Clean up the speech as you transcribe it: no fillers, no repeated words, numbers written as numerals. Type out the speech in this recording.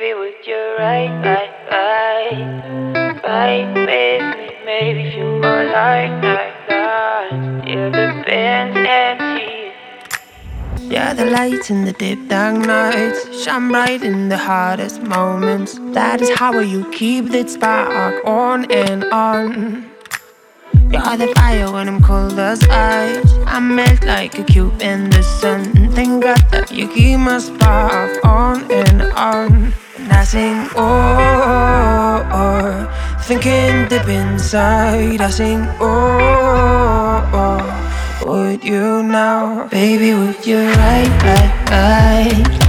Baby, would you ride with me? Maybe feel more like that. Yeah, the band's empty. Yeah, the lights in the deep dark nights shine bright in the hardest moments. That is how you keep that spark on and on. You're the fire when I'm cold as ice. I melt like a cube in the sun. Thank God that you keep my spark on and on. And I sing, oh, oh, thinking deep inside. I sing, oh, oh, would you now? Baby, would you ride?